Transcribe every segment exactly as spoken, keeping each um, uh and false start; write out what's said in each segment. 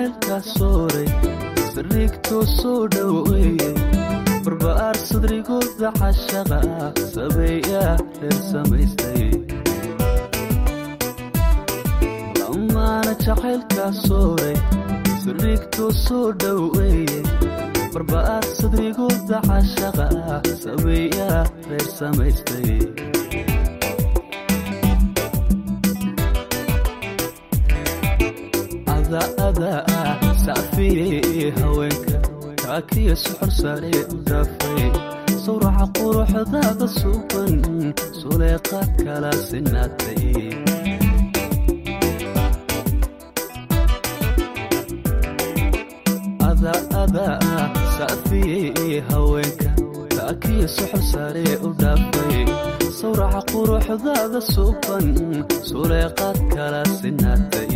jacaylka sooray sariigto soo dhaweeyey barbaar sadrigooda cashaqa sabeeya reer samaystay lamaana jacaylka sooray sariigto soo dhaweeyey barbaar sadrigooda cashaqa sabeeya reer samaystay ada saafiyey haweenka kaakiya suxur sare dafay sawraca quruxdaada suuban suleeqa kala sinaatay ada ada saafiyey haweenka kaakiya suxur sare dafay sawraca quruxdaada suuban suleeqa kala sinaatay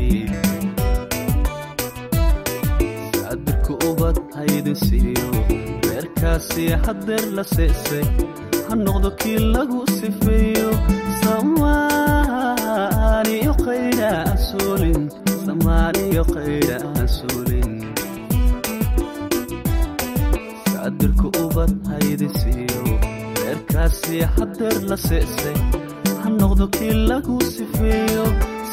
ubad haydin siiyo reerkaasi hadeer la seesay ha noqdo kii lagu sifeeyo samaaniyo qayda asuulin samaaniyo qayda asuulin saadirku ubad haydin siiyo reerkaasi hadeer la seesay ha noqdo kii lagu sifeeyo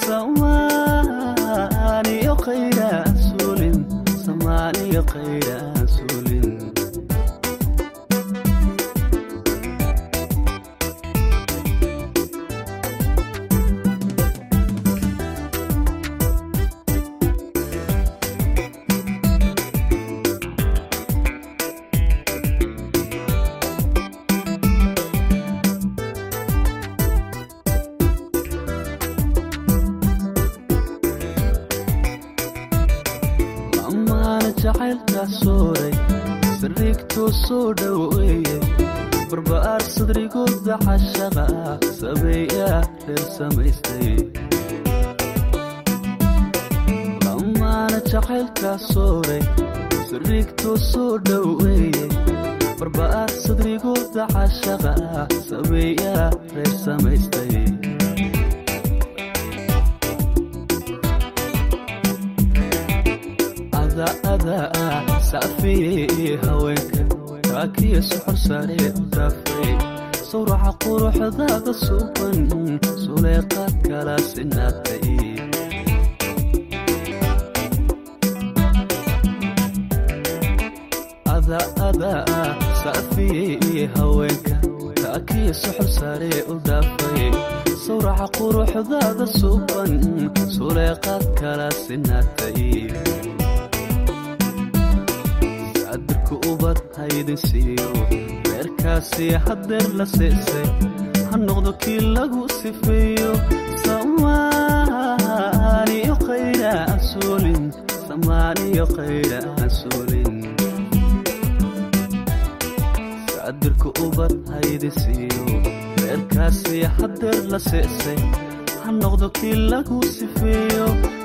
samaaniyo qayda asuulin samaaniyo qayda asuulin jacaylka sooray sariigto soo dhaweeyey barbaar sadrigooda cashaqa sabeeya reer samaystay lamaana jacaylka sooray sariigto soo dhaweeyey barbaar sadrigooda cashaqa sabeeya reer samaystay ada saafiyey haweenka kaakiya suxur sare dafay sawraca quruxdaada suuban suleeqa kala sinaatay ada ada saafiyey haweenka kaakiya suxur sare dafay sawraca quruxdaada suuban suleeqa kala sinaatay adirku ubad haydin siiyo reerkaasi hadeer la seesay ha noqdo kii lagu sifeeyo samaaniyo qayda asuulin samaaniyo qayda asuulin adirku ubad haydin siiyo reerkaasi hadeer la seesay ha noqdo kii lagu sifeeyo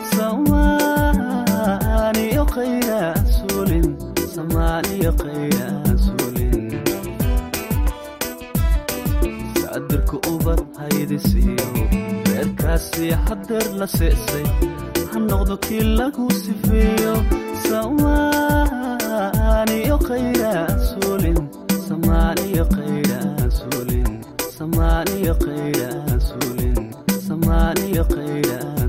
samaaniyo qayda asuulin samaaniyo qayda asuulin saadirku ubad haydin siiyo reerkaasi hadeer la seesay ha noqdo kii lagu sifeeyo samaaniyo qayda asuulin samaaniyo qayda asuulin samaaniyo qayda asuulin samaaniyo qayda